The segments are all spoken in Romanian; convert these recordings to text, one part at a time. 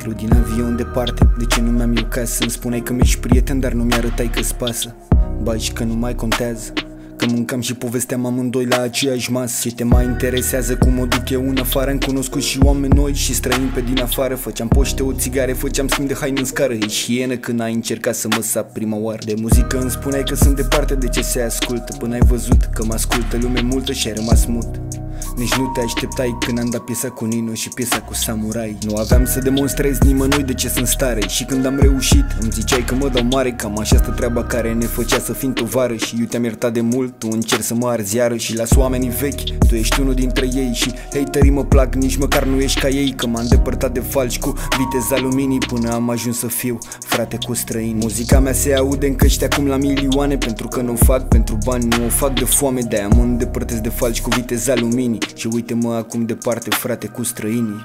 Aflu din avion departe, de ce nu mi-am eu casă? Îmi spuneai că mi-ești prieten, dar nu mi-arătai că-ți pasă. Bai că nu mai contează, că mâncam și povesteam amândoi la aceeași masă. Ce te mai interesează cum o duc eu în afară? Am cunoscut și oameni noi și străini pe din afară. Făceam poște, o țigare, făceam schimb de haine în scară. Ești ienă când ai încercat să mă sap prima oară. De muzică îmi spuneai că sunt departe de ce se ascultă, până ai văzut că mă ascultă lume multă și ai rămas mut. Nici nu te așteptai când am dat piesa cu Nino și piesa cu Samurai. Nu aveam să demonstrez nimănui de ce sunt stare. Și când am reușit, îmi ziceai că mă dau mare. Cam așa stă treaba care ne făcea să fim tovară. Și eu te-am iertat de mult, tu încerci să mă arzi iară. Și las oamenii vechi, tu ești unul dintre ei. Și haterii mă plac, nici măcar nu ești ca ei. Că m-am depărtat de falci cu viteza luminii, până am ajuns să fiu frate cu străini. Muzica mea se aude în căști acum la milioane, pentru că nu o fac pentru bani, nu o fac de foame. De-aia mă îndepărtez de falci cu viteza luminii. Și uite-mă acum departe, frate, cu străinii.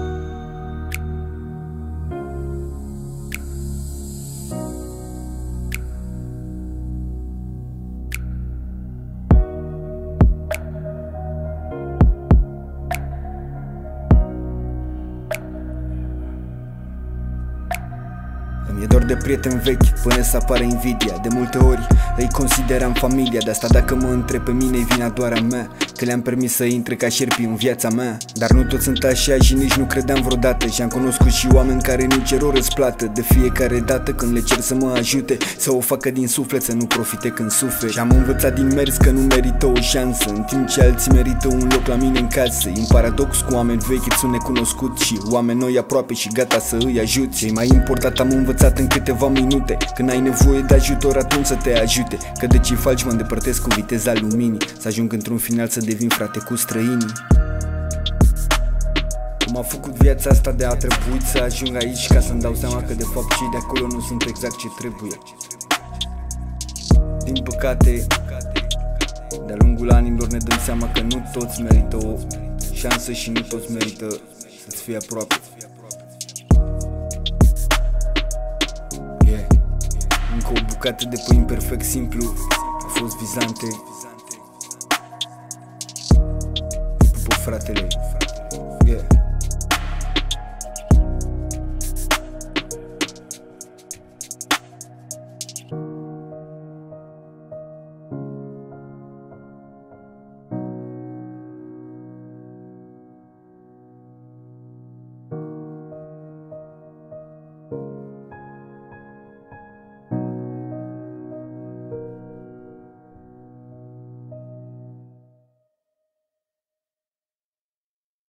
Mi-e dor de prieteni vechi până să apară invidia. De multe ori îi consideram familia. De asta dacă mă întreb pe mine, e vina doar a mea, că le-am permis să intre ca șerpi în viața mea. Dar nu toți sunt așa și nici nu credeam vreodată. Și am cunoscut și oameni care nu cer o răsplată. De fiecare dată când le cer să mă ajute, să o facă din suflet, să nu profite când suferi. Și am învățat din mers că nu merită o șansă, în timp ce alții merită un loc la mine în casă. E în paradox cu oameni vechi sunt necunoscuți și oameni noi aproape și gata să îi ajuți. Ce mai important am învățat în câteva minute: când ai nevoie de ajutor, atunci să te ajute. Că de ce-i falci mă îndepărtez cu viteza luminii, să ajung într-un final să devin frate cu străinii. Cum a făcut viața asta de a trebuit să ajung aici, ca să-mi dau seama că de fapt cei de acolo nu sunt exact ce trebuie. Din păcate, de-a lungul anilor ne dăm seama că nu toți merită o șansă și nu toți merită să-ți fie aproape. Încă o bucată de pâine perfect simplu a fost vizante. Pupă fratele.